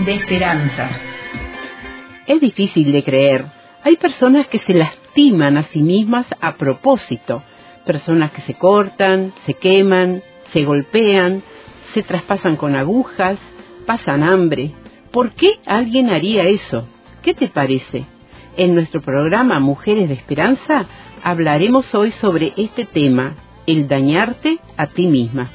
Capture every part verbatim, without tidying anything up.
de esperanza. Es difícil de creer. Hay personas que se lastiman a sí mismas a propósito. Personas que se cortan, se queman, se golpean, se traspasan con agujas, pasan hambre. ¿Por qué alguien haría eso? ¿Qué te parece? En nuestro programa Mujeres de Esperanza hablaremos hoy sobre este tema, el dañarte a ti misma.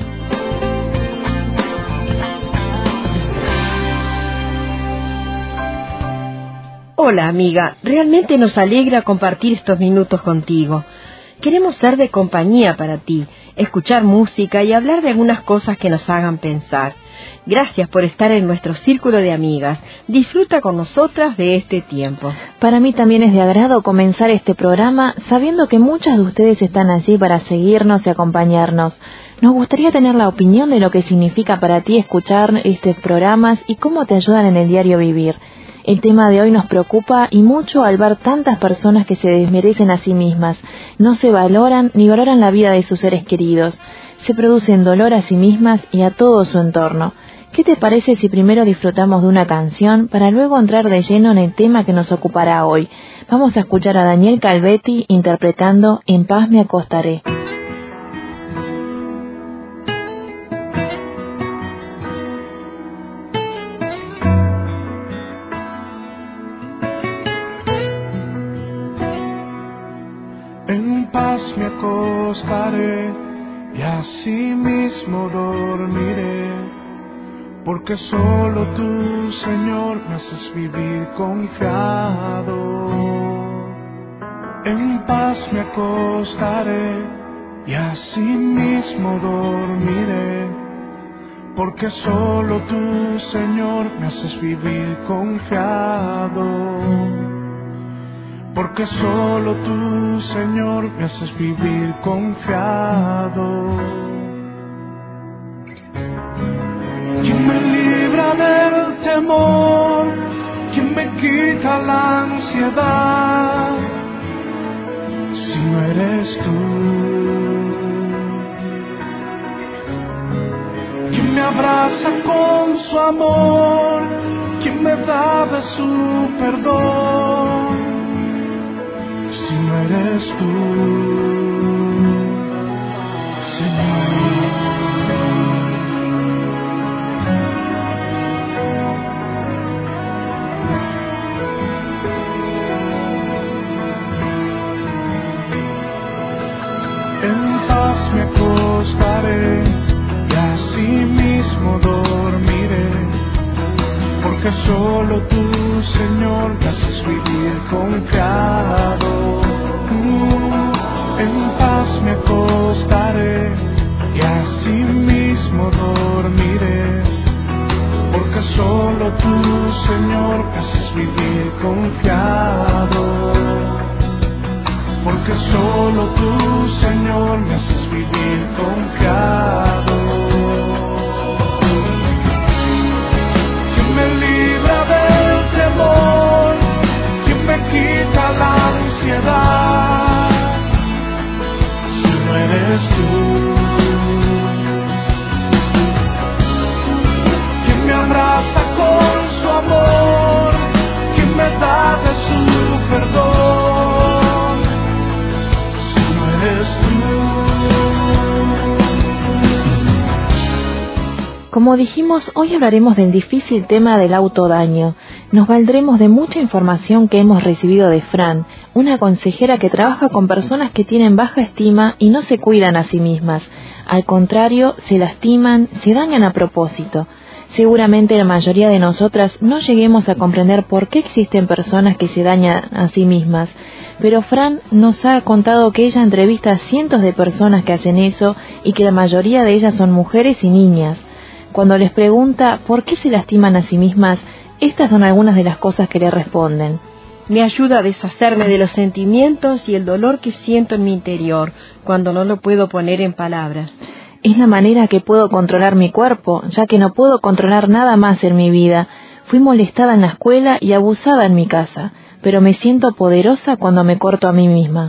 Hola amiga, realmente nos alegra compartir estos minutos contigo. Queremos ser de compañía para ti, escuchar música y hablar de algunas cosas que nos hagan pensar. Gracias por estar en nuestro círculo de amigas. Disfruta con nosotras de este tiempo. Para mí también es de agrado comenzar este programa sabiendo que muchas de ustedes están allí para seguirnos y acompañarnos. Nos gustaría tener la opinión de lo que significa para ti escuchar estos programas y cómo te ayudan en el diario vivir. El tema de hoy nos preocupa y mucho al ver tantas personas que se desmerecen a sí mismas, no se valoran ni valoran la vida de sus seres queridos, se producen dolor a sí mismas y a todo su entorno. ¿Qué te parece si primero disfrutamos de una canción para luego entrar de lleno en el tema que nos ocupará hoy? Vamos a escuchar a Daniel Calvetti interpretando En paz me acostaré. En paz me acostaré y así mismo dormiré, porque solo tú, Señor, me haces vivir confiado. En paz me acostaré y así mismo dormiré, porque solo tú, Señor, me haces vivir confiado. Porque solo tú, Señor, me haces vivir confiado. ¿Quién me libra del temor? ¿Quién me quita la ansiedad? Si no eres tú. ¿Quién me abraza con su amor? ¿Quién me da de su perdón? Si no eres tú, Señor. En paz me acostaré y así mismo dormiré, porque solo tú, Señor, me haces vivir confiado. En paz me acostaré y así mismo dormiré, porque solo tú, Señor, me haces vivir confiado. Porque solo tú, Señor, me haces vivir confiado. ¿Quién me libra del temor? ¿Quién me quita la ansiedad? Eres tú, quien me abraza con su amor, quien me da de su perdón, si no eres tú. Como dijimos, hoy hablaremos del difícil tema del autodaño. Nos valdremos de mucha información que hemos recibido de Fran, una consejera que trabaja con personas que tienen baja estima y no se cuidan a sí mismas. Al contrario, se lastiman, se dañan a propósito. Seguramente la mayoría de nosotras no lleguemos a comprender por qué existen personas que se dañan a sí mismas. Pero Fran nos ha contado que ella entrevista a cientos de personas que hacen eso y que la mayoría de ellas son mujeres y niñas. Cuando les pregunta por qué se lastiman a sí mismas, estas son algunas de las cosas que le responden. Me ayuda a deshacerme de los sentimientos y el dolor que siento en mi interior cuando no lo puedo poner en palabras. Es la manera que puedo controlar mi cuerpo, ya que no puedo controlar nada más en mi vida. Fui molestada en la escuela y abusada en mi casa, pero me siento poderosa cuando me corto a mí misma.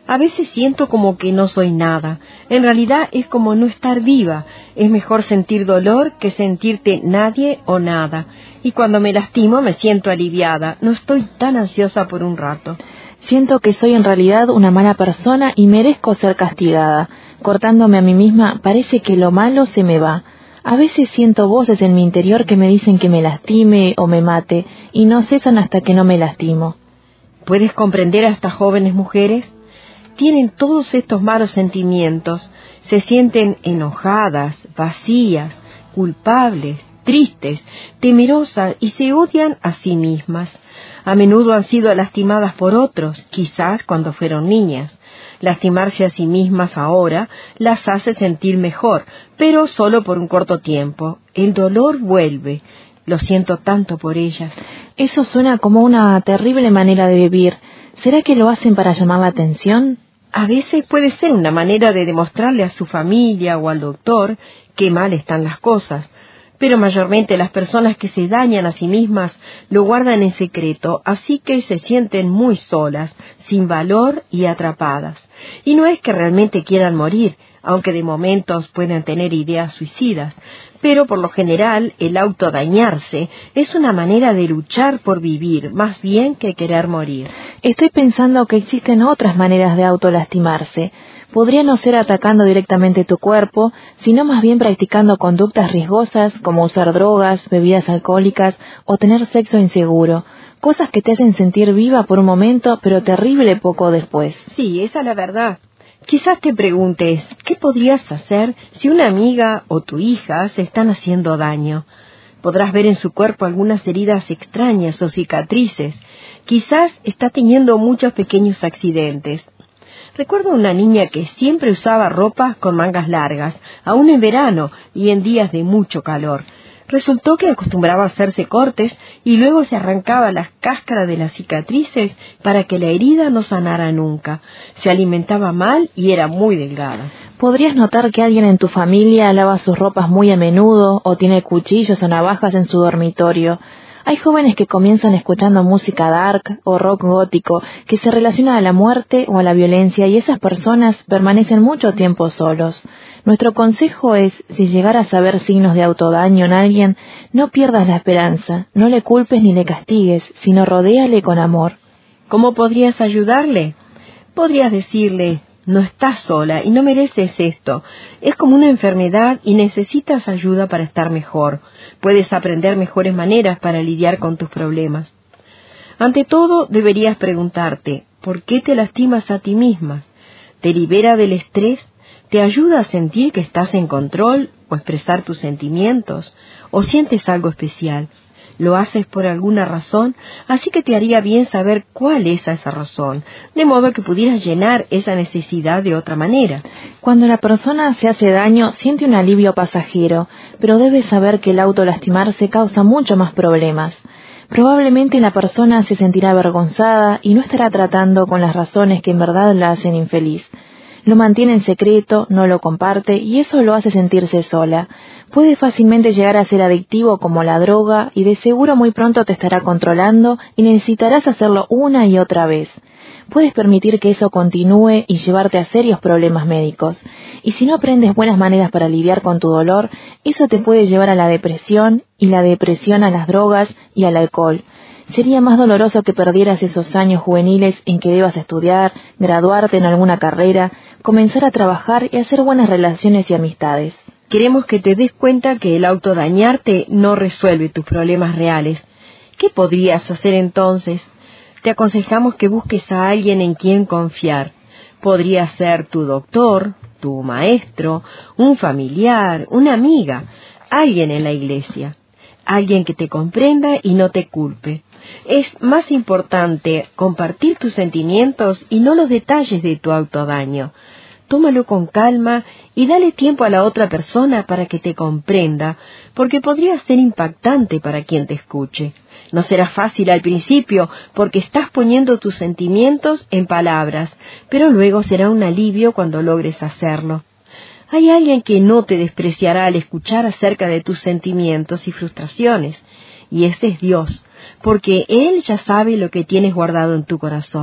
A veces siento como que no soy nada. En realidad es como no estar viva. Es mejor sentir dolor que sentirte nadie o nada. Y cuando me lastimo me siento aliviada. No estoy tan ansiosa por un rato. Siento que soy en realidad una mala persona y merezco ser castigada. Cortándome a mí misma, parece que lo malo se me va. A veces siento voces en mi interior que me dicen que me lastime o me mate, y no cesan hasta que no me lastimo. ¿Puedes comprender a estas jóvenes mujeres? Tienen todos estos malos sentimientos, se sienten enojadas, vacías, culpables, tristes, temerosas y se odian a sí mismas. A menudo han sido lastimadas por otros, quizás cuando fueron niñas. Lastimarse a sí mismas ahora las hace sentir mejor, pero solo por un corto tiempo. El dolor vuelve. Lo siento tanto por ellas. Eso suena como una terrible manera de vivir. ¿Será que lo hacen para llamar la atención? A veces puede ser una manera de demostrarle a su familia o al doctor qué mal están las cosas, pero mayormente las personas que se dañan a sí mismas lo guardan en secreto, así que se sienten muy solas, sin valor y atrapadas. Y no es que realmente quieran morir, aunque de momentos puedan tener ideas suicidas, pero por lo general el autodañarse es una manera de luchar por vivir, más bien que querer morir. Estoy pensando que existen otras maneras de autolastimarse. Podría no ser atacando directamente tu cuerpo, sino más bien practicando conductas riesgosas como usar drogas, bebidas alcohólicas o tener sexo inseguro. Cosas que te hacen sentir viva por un momento, pero terrible poco después. Sí, esa es la verdad. Quizás te preguntes, ¿qué podrías hacer si una amiga o tu hija se están haciendo daño? Podrás ver en su cuerpo algunas heridas extrañas o cicatrices. Quizás está teniendo muchos pequeños accidentes. Recuerdo una niña que siempre usaba ropa con mangas largas, aún en verano y en días de mucho calor. Resultó que acostumbraba a hacerse cortes y luego se arrancaba las cáscaras de las cicatrices para que la herida no sanara nunca. Se alimentaba mal y era muy delgada. ¿Podrías notar que alguien en tu familia lava sus ropas muy a menudo o tiene cuchillos o navajas en su dormitorio? Hay jóvenes que comienzan escuchando música dark o rock gótico que se relaciona a la muerte o a la violencia y esas personas permanecen mucho tiempo solos. Nuestro consejo es, si llegaras a ver signos de autodaño en alguien, no pierdas la esperanza, no le culpes ni le castigues, sino rodéale con amor. ¿Cómo podrías ayudarle? Podrías decirle, no estás sola y no mereces esto. Es como una enfermedad y necesitas ayuda para estar mejor. Puedes aprender mejores maneras para lidiar con tus problemas. Ante todo, deberías preguntarte, ¿por qué te lastimas a ti misma? ¿Te libera del estrés? ¿Te ayuda a sentir que estás en control o expresar tus sentimientos? ¿O sientes algo especial? Lo haces por alguna razón, así que te haría bien saber cuál es esa razón, de modo que pudieras llenar esa necesidad de otra manera. Cuando la persona se hace daño, siente un alivio pasajero, pero debes saber que el autolastimarse causa mucho más problemas. Probablemente la persona se sentirá avergonzada y no estará tratando con las razones que en verdad la hacen infeliz. Lo mantiene en secreto, no lo comparte y eso lo hace sentirse sola. Puede fácilmente llegar a ser adictivo como la droga y de seguro muy pronto te estará controlando y necesitarás hacerlo una y otra vez. Puedes permitir que eso continúe y llevarte a serios problemas médicos. Y si no aprendes buenas maneras para lidiar con tu dolor, eso te puede llevar a la depresión y la depresión a las drogas y al alcohol. Sería más doloroso que perdieras esos años juveniles en que debas estudiar, graduarte en alguna carrera, comenzar a trabajar y hacer buenas relaciones y amistades. Queremos que te des cuenta que el autodañarte no resuelve tus problemas reales. ¿Qué podrías hacer entonces? Te aconsejamos que busques a alguien en quien confiar. Podría ser tu doctor, tu maestro, un familiar, una amiga, alguien en la iglesia. Alguien que te comprenda y no te culpe. Es más importante compartir tus sentimientos y no los detalles de tu autodaño. Tómalo con calma y dale tiempo a la otra persona para que te comprenda, porque podría ser impactante para quien te escuche. No será fácil al principio, porque estás poniendo tus sentimientos en palabras, pero luego será un alivio cuando logres hacerlo. Hay alguien que no te despreciará al escuchar acerca de tus sentimientos y frustraciones, y este es Dios, porque Él ya sabe lo que tienes guardado en tu corazón.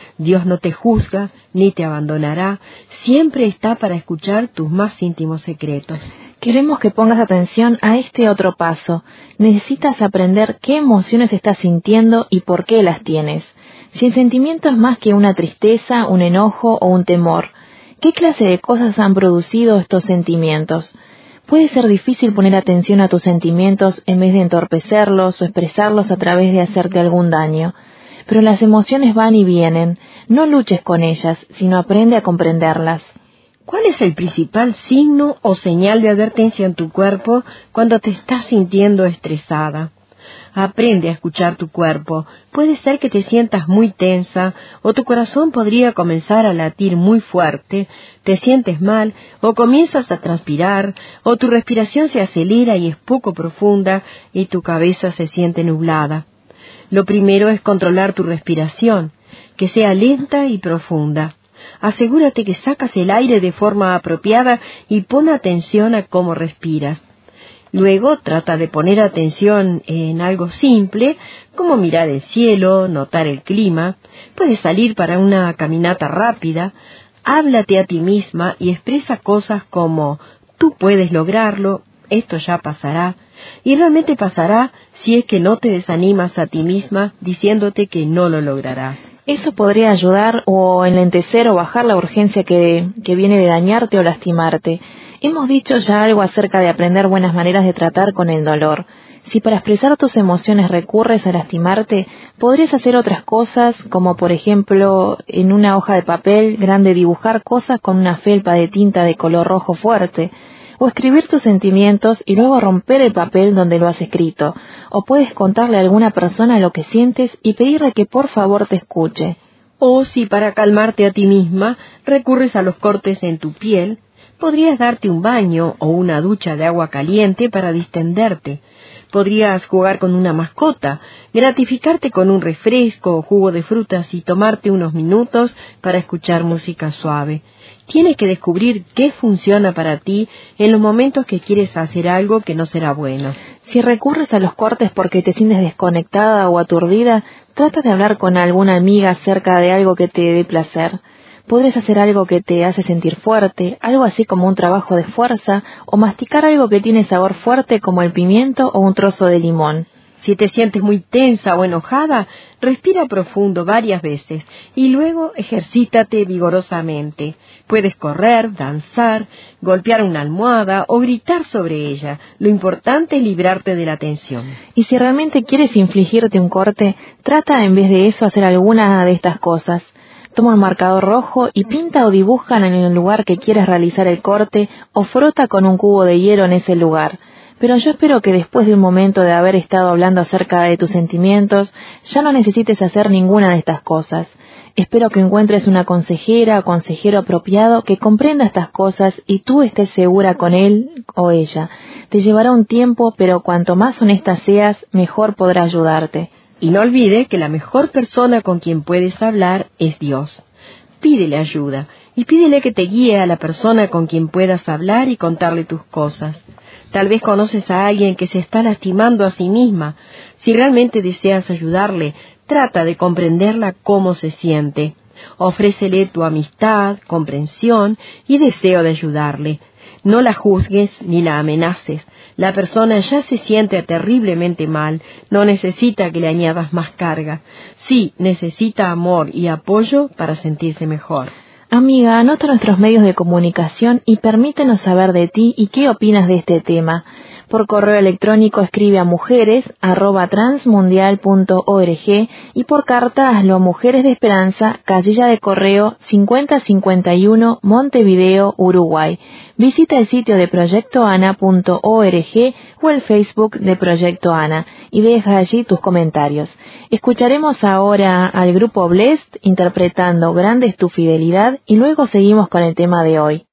Dios no te juzga ni te abandonará, siempre está para escuchar tus más íntimos secretos. Queremos que pongas atención a este otro paso. Necesitas aprender qué emociones estás sintiendo y por qué las tienes. Si el sentimiento es más que una tristeza, un enojo o un temor, ¿qué clase de cosas han producido estos sentimientos? Puede ser difícil poner atención a tus sentimientos en vez de entorpecerlos o expresarlos a través de hacerte algún daño. Pero las emociones van y vienen. No luches con ellas, sino aprende a comprenderlas. ¿Cuál es el principal signo o señal de advertencia en tu cuerpo cuando te estás sintiendo estresada? Aprende a escuchar tu cuerpo. Puede ser que te sientas muy tensa o tu corazón podría comenzar a latir muy fuerte, te sientes mal o comienzas a transpirar o tu respiración se acelera y es poco profunda y tu cabeza se siente nublada. Lo primero es controlar tu respiración, que sea lenta y profunda. Asegúrate que sacas el aire de forma apropiada y pon atención a cómo respiras. Luego trata de poner atención en algo simple, como mirar el cielo, notar el clima. Puedes salir para una caminata rápida. Háblate a ti misma y expresa cosas como tú puedes lograrlo, esto ya pasará. Y realmente pasará si es que no te desanimas a ti misma diciéndote que no lo lograrás. Eso podría ayudar o enlentecer o bajar la urgencia que, que viene de dañarte o lastimarte. Hemos dicho ya algo acerca de aprender buenas maneras de tratar con el dolor. Si para expresar tus emociones recurres a lastimarte, podrías hacer otras cosas, como por ejemplo, en una hoja de papel grande dibujar cosas con una felpa de tinta de color rojo fuerte, o escribir tus sentimientos y luego romper el papel donde lo has escrito, o puedes contarle a alguna persona lo que sientes y pedirle que por favor te escuche. O si para calmarte a ti misma recurres a los cortes en tu piel, podrías darte un baño o una ducha de agua caliente para distenderte. Podrías jugar con una mascota, gratificarte con un refresco o jugo de frutas y tomarte unos minutos para escuchar música suave. Tienes que descubrir qué funciona para ti en los momentos que quieres hacer algo que no será bueno. Si recurres a los cortes porque te sientes desconectada o aturdida, trata de hablar con alguna amiga acerca de algo que te dé placer. Podrías hacer algo que te hace sentir fuerte, algo así como un trabajo de fuerza, o masticar algo que tiene sabor fuerte como el pimiento o un trozo de limón. Si te sientes muy tensa o enojada, respira profundo varias veces y luego ejercítate vigorosamente. Puedes correr, danzar, golpear una almohada o gritar sobre ella. Lo importante es librarte de la tensión. Y si realmente quieres infligirte un corte, trata en vez de eso hacer alguna de estas cosas. Toma un marcador rojo y pinta o dibuja en el lugar que quieres realizar el corte o frota con un cubo de hielo en ese lugar. Pero yo espero que después de un momento de haber estado hablando acerca de tus sentimientos, ya no necesites hacer ninguna de estas cosas. Espero que encuentres una consejera o consejero apropiado que comprenda estas cosas y tú estés segura con él o ella. Te llevará un tiempo, pero cuanto más honesta seas, mejor podrá ayudarte. Y no olvide que la mejor persona con quien puedes hablar es Dios. Pídele ayuda y pídele que te guíe a la persona con quien puedas hablar y contarle tus cosas. Tal vez conoces a alguien que se está lastimando a sí misma. Si realmente deseas ayudarle, trata de comprenderla cómo se siente. Ofrécele tu amistad, comprensión y deseo de ayudarle. No la juzgues ni la amenaces. La persona ya se siente terriblemente mal, no necesita que le añadas más carga. Sí, necesita amor y apoyo para sentirse mejor. Amiga, anota nuestros medios de comunicación y permítenos saber de ti y qué opinas de este tema. Por correo electrónico escribe a mujeres arroba transmundial punto org y por carta hazlo a Mujeres de Esperanza, casilla de correo cincuenta cincuenta y uno, Montevideo, Uruguay. Visita el sitio de proyecto ana punto org o el Facebook de Proyecto Ana y deja allí tus comentarios. Escucharemos ahora al grupo Blessed interpretando Grande es tu fidelidad y luego seguimos con el tema de hoy.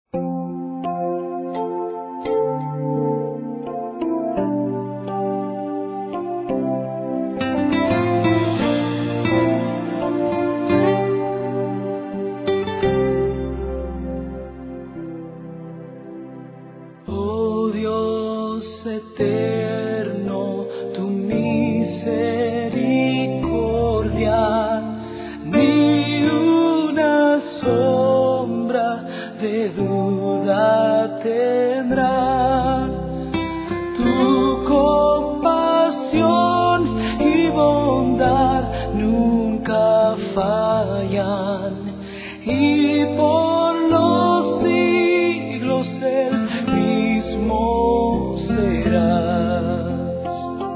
Eterno, tu misericordia, mi nunca fallan, y por los siglos el mismo serás.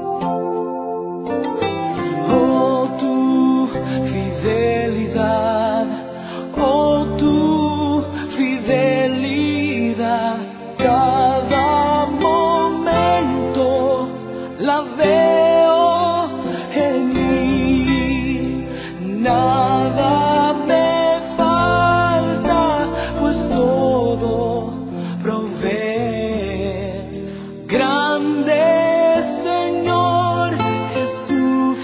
Oh, tu fidelidad, oh, tu fidelidad, cada momento la veo en mí, nada me falta, pues todo provees. Grande, Señor, es tu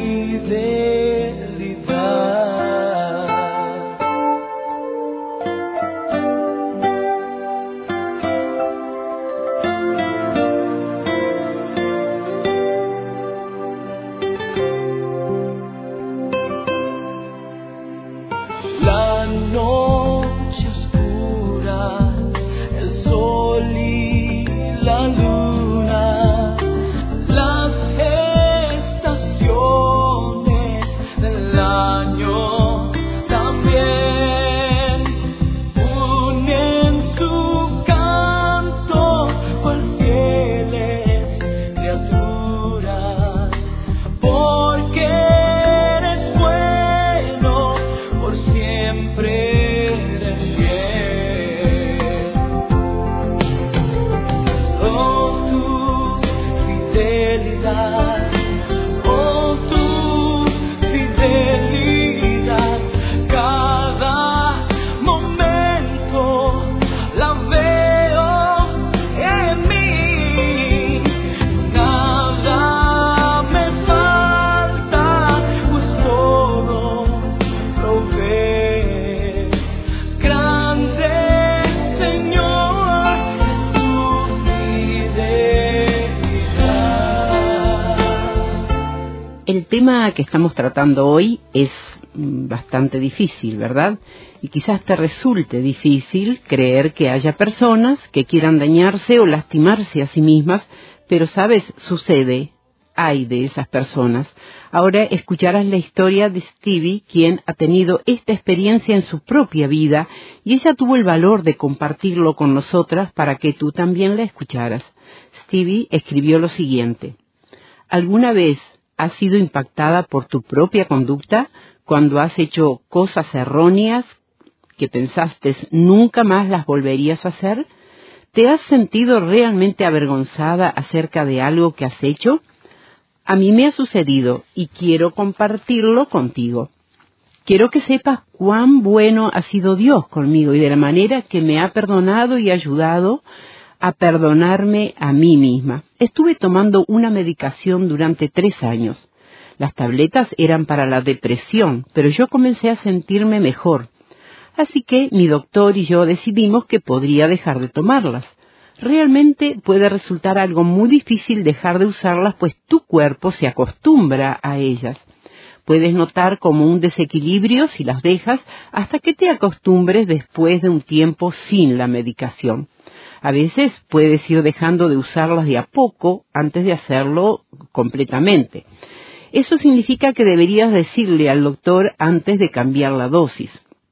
fidelidad. La noche oscura, el sol y la luna, las estaciones del año también unen su canto por fieles criaturas, porque eres bueno, por siempre eres fiel. Oh, tu fidelidad, oh, tu fidelidad, cada momento la veo en mí, nada me falta, pues todo provees. Grande, Señor, tu fidelidad. El tema que estamos tratando hoy es mm, bastante difícil, ¿verdad? Y quizás te resulte difícil creer que haya personas que quieran dañarse o lastimarse a sí mismas, pero sabes, sucede, hay de esas personas. Ahora escucharás la historia de Stevie, quien ha tenido esta experiencia en su propia vida, y ella tuvo el valor de compartirlo con nosotras para que tú también la escucharas. Stevie escribió lo siguiente: ¿alguna vez has sido impactada por tu propia conducta cuando has hecho cosas erróneas que pensaste nunca más las volverías a hacer? ¿Te has sentido realmente avergonzada acerca de algo que has hecho? A mí me ha sucedido y quiero compartirlo contigo. Quiero que sepas cuán bueno ha sido Dios conmigo y de la manera que me ha perdonado y ayudado a perdonarme a mí misma. Estuve tomando una medicación durante tres años. Las tabletas eran para la depresión, pero yo comencé a sentirme mejor. Así que mi doctor y yo decidimos que podría dejar de tomarlas. Realmente puede resultar algo muy difícil dejar de usarlas, pues tu cuerpo se acostumbra a ellas. Puedes notar como un desequilibrio si las dejas hasta que te acostumbres después de un tiempo sin la medicación. A veces puedes ir dejando de usarlas de a poco antes de hacerlo completamente. Eso significa que deberías decirle al doctor antes de cambiar la dosis.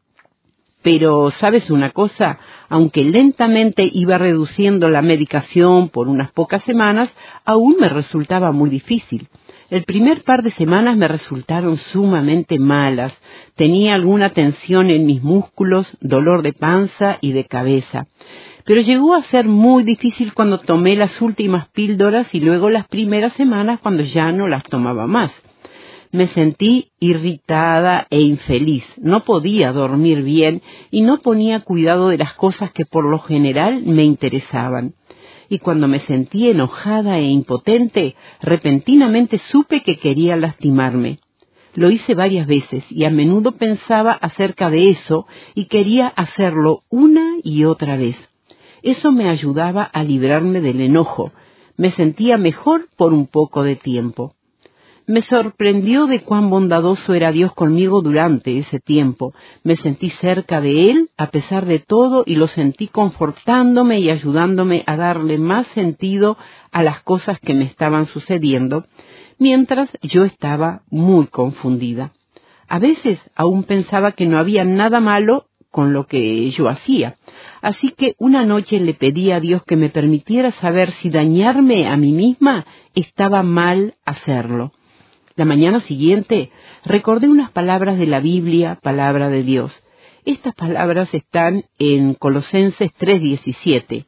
Pero, ¿sabes una cosa? Aunque lentamente iba reduciendo la medicación por unas pocas semanas, aún me resultaba muy difícil. El primer par de semanas me resultaron sumamente malas. Tenía alguna tensión en mis músculos, dolor de panza y de cabeza. Pero llegó a ser muy difícil cuando tomé las últimas píldoras y luego las primeras semanas cuando ya no las tomaba más. Me sentí irritada e infeliz, no podía dormir bien y no ponía cuidado de las cosas que por lo general me interesaban. Y cuando me sentí enojada e impotente, repentinamente supe que quería lastimarme. Lo hice varias veces y a menudo pensaba acerca de eso y quería hacerlo una y otra vez. Eso me ayudaba a librarme del enojo. Me sentía mejor por un poco de tiempo. Me sorprendió de cuán bondadoso era Dios conmigo durante ese tiempo. Me sentí cerca de Él a pesar de todo y lo sentí confortándome y ayudándome a darle más sentido a las cosas que me estaban sucediendo. mientras yo estaba muy confundida. A veces aún pensaba que no había nada malo con lo que yo hacía, así que una noche le pedí a Dios que me permitiera saber si dañarme a mí misma estaba mal hacerlo. La mañana siguiente recordé unas palabras de la Biblia, palabra de Dios. Estas palabras están en Colosenses tres diecisiete.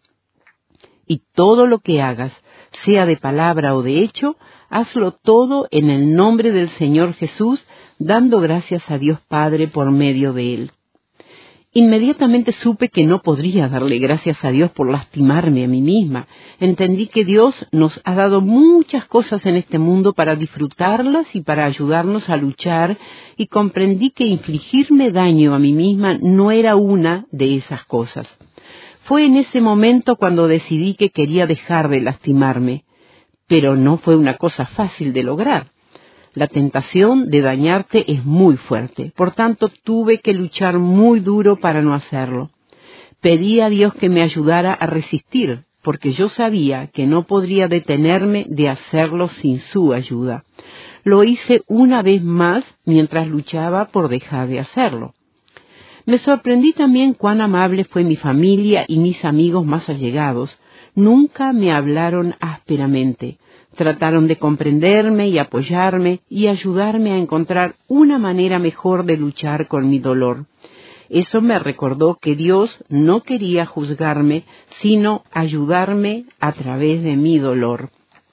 Y todo lo que hagas, sea de palabra o de hecho, hazlo todo en el nombre del Señor Jesús, dando gracias a Dios Padre por medio de Él. Inmediatamente supe que no podría darle gracias a Dios por lastimarme a mí misma. Entendí que Dios nos ha dado muchas cosas en este mundo para disfrutarlas y para ayudarnos a luchar, y comprendí que infligirme daño a mí misma no era una de esas cosas. Fue en ese momento cuando decidí que quería dejar de lastimarme, pero no fue una cosa fácil de lograr. La tentación de dañarte es muy fuerte, por tanto tuve que luchar muy duro para no hacerlo. Pedí a Dios que me ayudara a resistir, porque yo sabía que no podría detenerme de hacerlo sin su ayuda. Lo hice una vez más mientras luchaba por dejar de hacerlo. Me sorprendí también cuán amable fue mi familia y mis amigos más allegados. Nunca me hablaron ásperamente. Trataron de comprenderme y apoyarme y ayudarme a encontrar una manera mejor de luchar con mi dolor. Eso me recordó que Dios no quería juzgarme, sino ayudarme a través de mi dolor.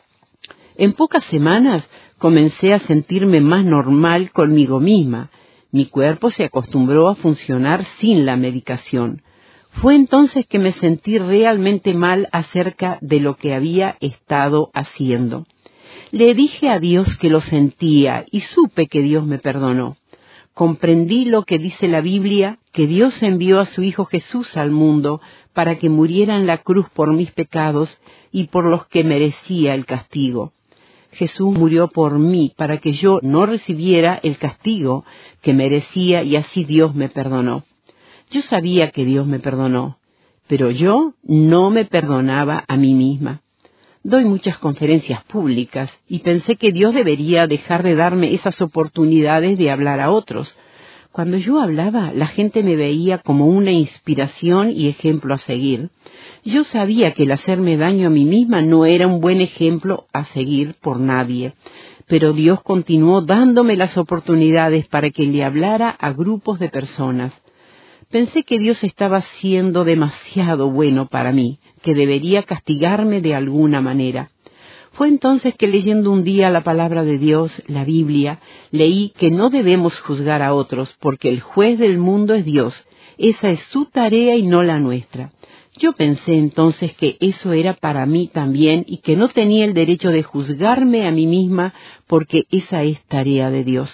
En pocas semanas comencé a sentirme más normal conmigo misma. Mi cuerpo se acostumbró a funcionar sin la medicación. Fue entonces que me sentí realmente mal acerca de lo que había estado haciendo. Le dije a Dios que lo sentía y supe que Dios me perdonó. Comprendí lo que dice la Biblia, que Dios envió a su Hijo Jesús al mundo para que muriera en la cruz por mis pecados y por los que merecía el castigo. Jesús murió por mí para que yo no recibiera el castigo que merecía, y así Dios me perdonó. Yo sabía que Dios me perdonó, pero yo no me perdonaba a mí misma. Doy muchas conferencias públicas y pensé que Dios debería dejar de darme esas oportunidades de hablar a otros. Cuando yo hablaba, la gente me veía como una inspiración y ejemplo a seguir. Yo sabía que el hacerme daño a mí misma no era un buen ejemplo a seguir por nadie, pero Dios continuó dándome las oportunidades para que le hablara a grupos de personas. Pensé que Dios estaba siendo demasiado bueno para mí, que debería castigarme de alguna manera. Fue entonces que, leyendo un día la palabra de Dios, la Biblia, leí que no debemos juzgar a otros, porque el juez del mundo es Dios. Esa es su tarea y no la nuestra. Yo pensé entonces que eso era para mí también y que no tenía el derecho de juzgarme a mí misma, porque esa es tarea de Dios.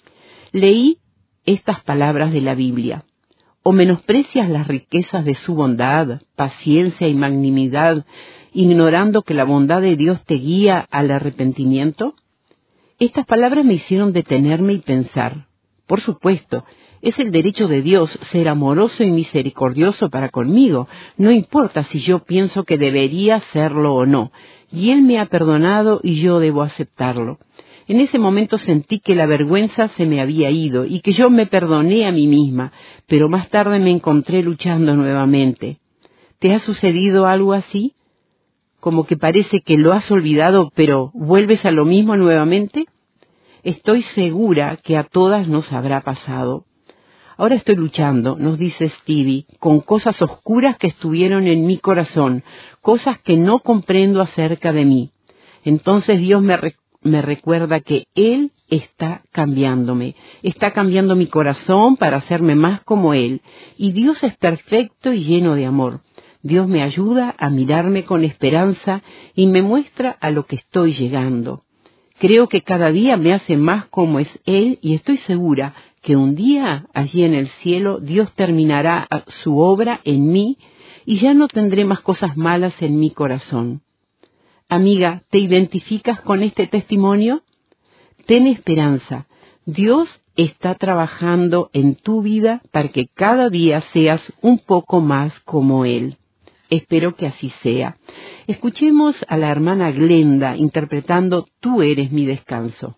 Leí estas palabras de la Biblia. ¿O menosprecias las riquezas de su bondad, paciencia y magnanimidad, ignorando que la bondad de Dios te guía al arrepentimiento? Estas palabras me hicieron detenerme y pensar. Por supuesto, es el derecho de Dios ser amoroso y misericordioso para conmigo, no importa si yo pienso que debería serlo o no, y Él me ha perdonado y yo debo aceptarlo. En ese momento sentí que la vergüenza se me había ido y que yo me perdoné a mí misma, pero más tarde me encontré luchando nuevamente. ¿Te ha sucedido algo así? ¿Como que parece que lo has olvidado, pero vuelves a lo mismo nuevamente? Estoy segura que a todas nos habrá pasado. Ahora estoy luchando, nos dice Stevie, con cosas oscuras que estuvieron en mi corazón, cosas que no comprendo acerca de mí. Entonces Dios me recuerda. Me recuerda que Él está cambiándome, está cambiando mi corazón para hacerme más como Él, y Dios es perfecto y lleno de amor. Dios me ayuda a mirarme con esperanza y me muestra a lo que estoy llegando. Creo que cada día me hace más como es Él y estoy segura que un día allí en el cielo Dios terminará su obra en mí y ya no tendré más cosas malas en mi corazón. Amiga, ¿te identificas con este testimonio? Ten esperanza. Dios está trabajando en tu vida para que cada día seas un poco más como Él. Espero que así sea. Escuchemos a la hermana Glenda interpretando Tú eres mi descanso.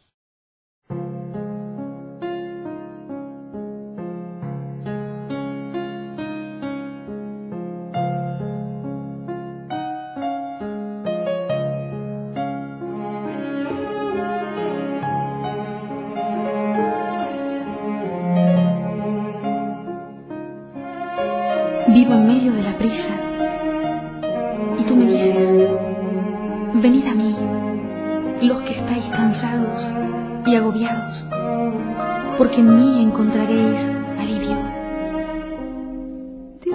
Vivo en medio de la prisa y tú me dices, venid a mí, los que estáis cansados y agobiados, porque en mí encontraréis alivio. Dios,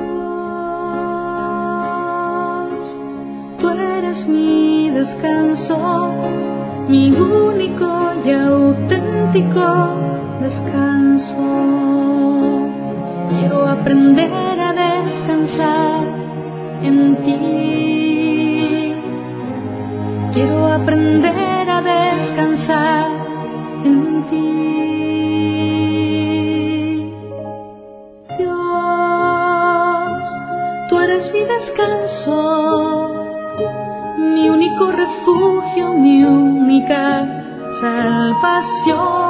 tú eres mi descanso, mi único y auténtico descanso. Quiero aprender a descansar en ti. Quiero aprender a descansar en ti. Dios, tú eres mi descanso, mi único refugio, mi única salvación.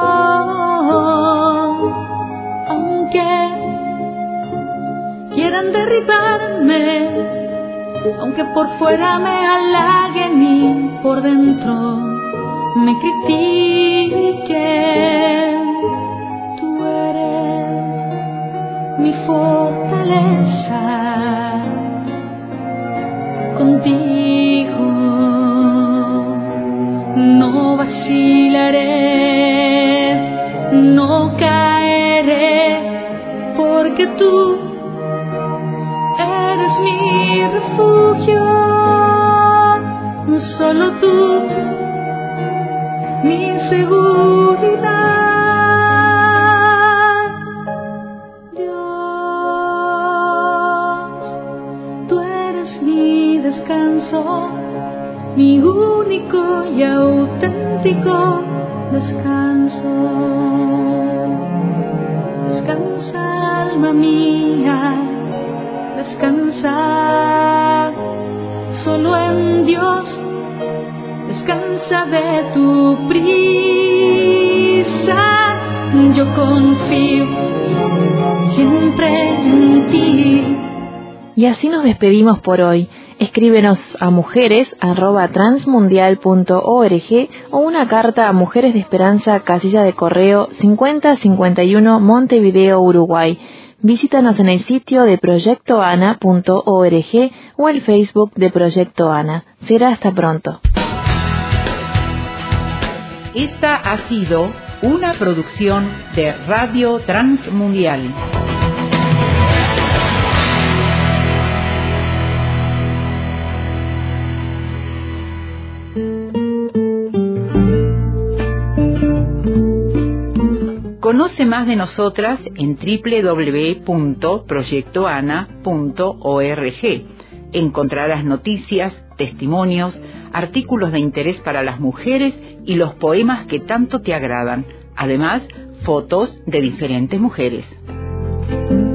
Quieran derribarme, aunque por fuera me halaguen y por dentro me critiquen. Tú eres mi fortaleza, contigo no vacilaré, no caeré, porque tú eres mi refugio, solo tú, mi seguridad. Dios, tú eres mi descanso, mi único y auténtico descanso. Descansa, alma mía, descansa solo en Dios, descansa de tu prisa. Yo confío siempre en ti. Y así nos despedimos por hoy. Escríbenos a mujeres arroba transmundial punto org o una carta a Mujeres de Esperanza, casilla de correo cincuenta cincuenta y uno, Montevideo, Uruguay. Visítanos en el sitio de proyecto ana punto org o el Facebook de Proyecto Ana. Será hasta pronto. Esta ha sido una producción de Radio Transmundial. Conoce más de nosotras en doble u doble u doble u punto proyecto ana punto org. Encontrarás noticias, testimonios, artículos de interés para las mujeres y los poemas que tanto te agradan. Además, fotos de diferentes mujeres.